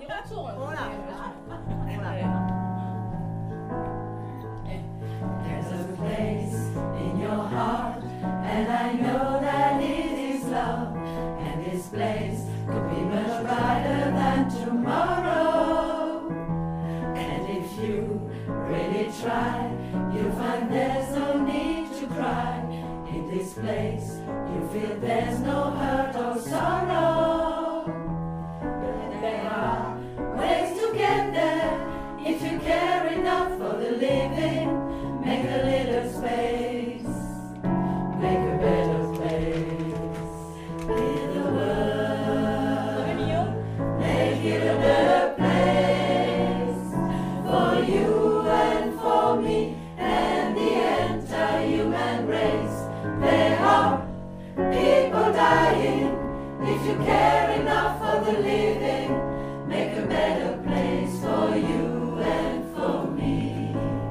There's a place in your heart, and I know that it is love. And this place could be much brighter than tomorrow. And if you really try, you'll find there's no need to cry. In this place, you feel there's no hurt or sorrow. But there are ways to get there if you care enough for the living. Make a little space, make a better place in the world. Make it a better place for you and for me and the entire human race. There are people dying. If you care enough for the living, make a better place for you and for me.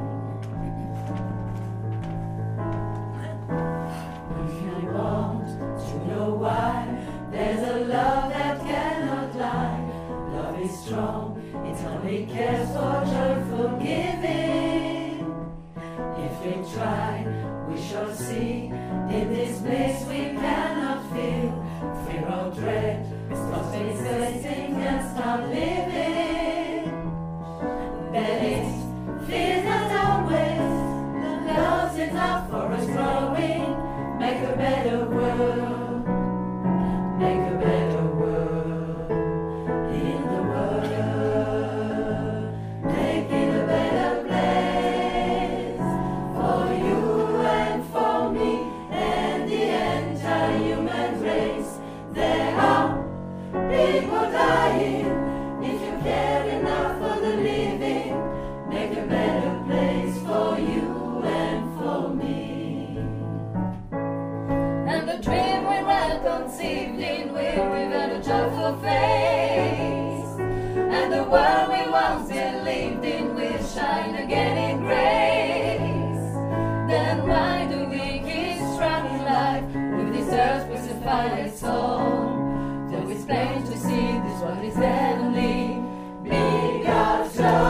If you want to know why, there's a love that cannot lie. Love is strong, it only cares for joyful giving. If we try, we shall see. In this place we cannot feel fear or dread. Stop existing and start living. That it feels not always. Love's enough for us growing. Make a better world. Make a better world. In the world. Make it a better place for you and for me and the entire human race. There are people dying. If you care enough for the living, make a better place for you and for me. And the dream we were conceived in will reveal a joyful face. And the world we once believed in will shine again in grace. Then why do we keep struggling life with this earth's crucified soul? Though it's plain to see this world is heavenly, be God's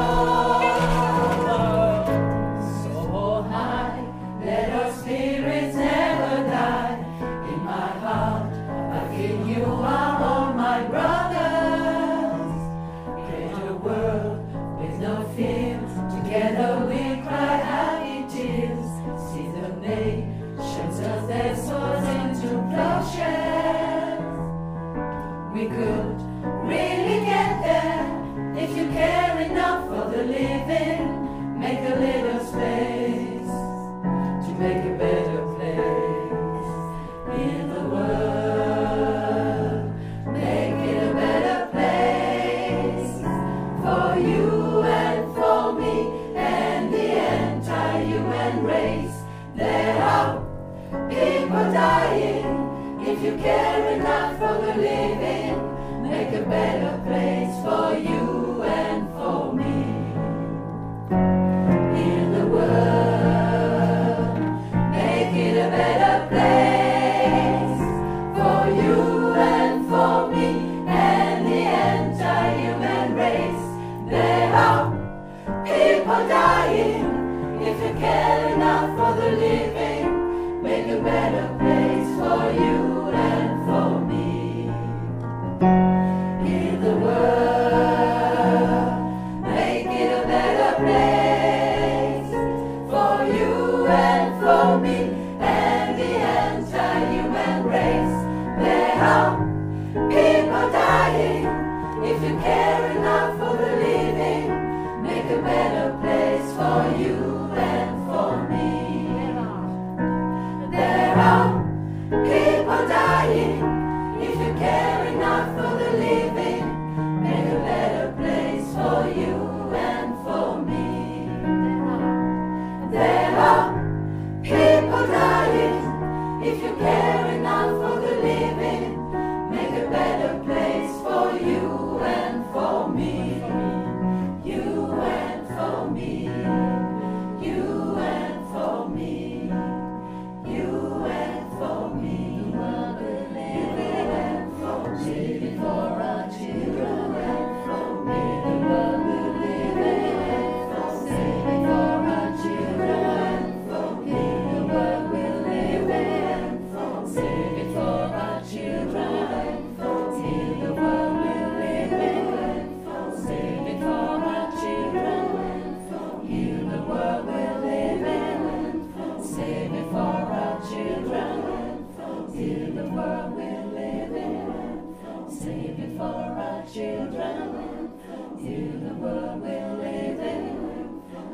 soul. So high, let our spirits never die. In my heart, I feel you are all my brothers. Create a world with no fear. Together we cry happy tears. See the nations turn their swords into plowshares. We could really get there if you care enough for the living. Make a little space to make a better place in the world. Make it a better place for you and for me and the entire human race. There are people dying. If you care enough for the living, make a better place for you and for me. In the world, make it a better place for you and for me and the entire human race. There are people dying. If you care enough for the living, make a better place for you and for me. In the world, make it a better place for you and for me and the entire human race. There are people dying. If you care enough for the living, make a better place for you and for me. There are people dying. If you care enough for the living, make a better place for you and for me. There are people dying. If you care enough for the living, make a better place for you and for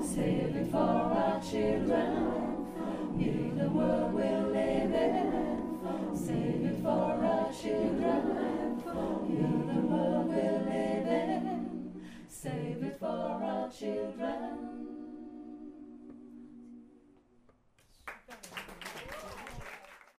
Save it for our children. In the world we'll live in. Save it for our children. In the world we'll live in. Save it for our children.